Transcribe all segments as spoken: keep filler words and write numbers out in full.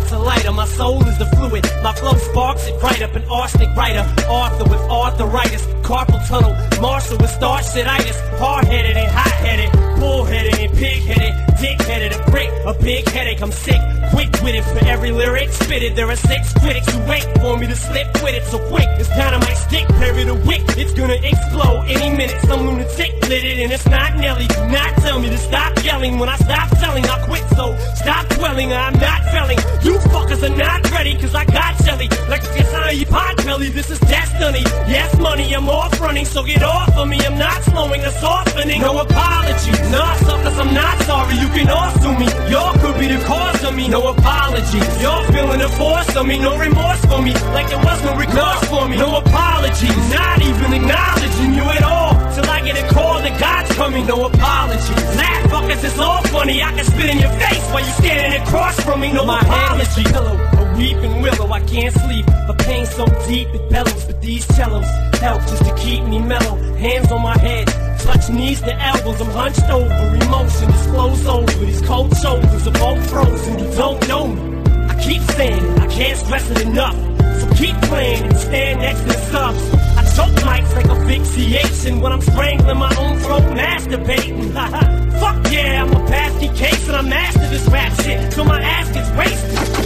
heart's a lighter, my soul is the fluid. My flow sparks it right up, an arsenic writer. Arthur with arthritis, carpal tunnel. Marshall with starch-itis. Hard-headed and hot-headed, bull-headed and pig-headed, dick-headed, a prick, a big headache. I'm sick, quick with it for every lyric spitted. There are six critics who wait for me to slip with it. So quick, it's dynamite stick, parry the wick. It's gonna explode any minute. Some lunatic lit it and it's not Nelly. Do not tell me to stop yelling. When I stop selling, I'll quit. So stop dwelling, I'm not felling. You fuckers are not ready, cause I got jelly. Like if it's on your pot belly, this is destiny. Yes, money, I'm off running, so get off of me. I'm not slowing or softening. No apology. Nah, suckers, I'm not sorry. You can all sue me. Y'all could be the cause of me. No apology. Y'all feeling the force of me. No remorse for me. Like there was no recourse for me. No apology. Not even acknowledging you at all. Till I get a call that God's coming. No apology. Laugh, fuckers, it's all funny. I can spit in your face while you standing across from me. No My apology. Pillow, a weeping willow. I can't sleep. A pain so deep it bellows. But these cellos help just to keep me mellow. Hands on my head, touch knees to elbows. I'm hunched over. Emotion just flows over. These cold shoulders are both frozen. You don't know me. I keep saying it. I can't stress it enough. So keep playing and stand next to the subs. I choke mics like asphyxiation when I'm strangling my own throat, masturbating. Fuck yeah, I'm a pasty case and I master this rap shit till my ass gets wasted.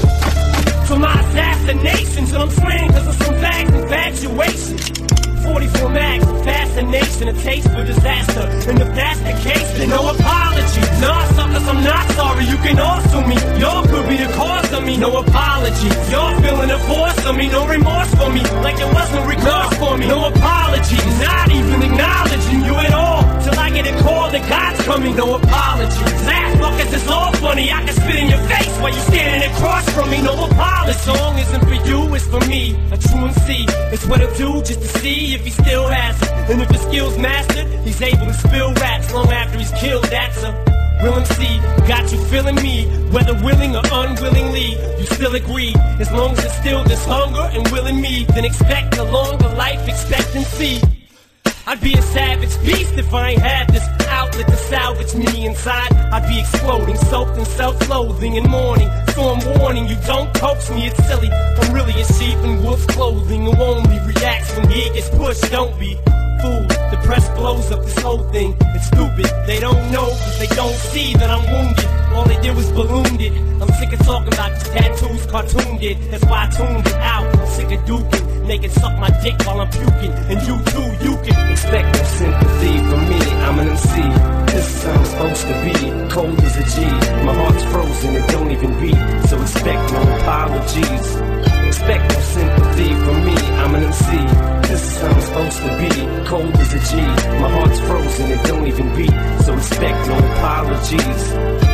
To my assassinations, and I'm slaying cause of some bags infatuation. forty-four mags of fascination, a taste for disaster. And if that's the case, then no apology. Nah, suckers, I'm not sorry. You can all sue me. Y'all could be the cause of me. No apology. Y'all feeling the force of me. No remorse for me. Like there was no recourse for me. No apology. Not even acknowledging you at all. Till I get a call that God's coming. No apology. Laugh, fuckers, it's all funny. I can spit in your face while you standing across from me. No apology. The song isn't for you, it's for me. A true M C. It's what I'll do just to see if he still has it. And if his skills mastered, he's able to spill raps long after he's killed. That's a real M C. Got you feeling me, whether willing or unwillingly. You still agree, as long as it's still this hunger and will in me, then expect a longer life expectancy. I'd be a savage beast if I ain't had this outlet to salvage me inside. I'd be exploding, soaked in self-loathing and mourning. So I'm warning you, don't coax me, it's silly. I'm really a sheep in wolf's clothing who only reacts when he gets pushed. Don't be fooled, the press blows up this whole thing. It's stupid, they don't know cause they don't see that I'm wounded. All they did was ballooned it. I'm sick of talking about these tattoos cartooned it. That's why I tuned it out. I'm sick of duking, make it suck my dick while I'm puking. And you too, you can expect no sympathy from me. I'm an M C, this is how I'm supposed to be. Cold as a G, my heart's frozen, it don't even beat. So expect no apologies. Expect no sympathy from me. I'm an M C, this is how I'm supposed to be. Cold as a G, my heart's frozen, it don't even beat. So expect no apologies.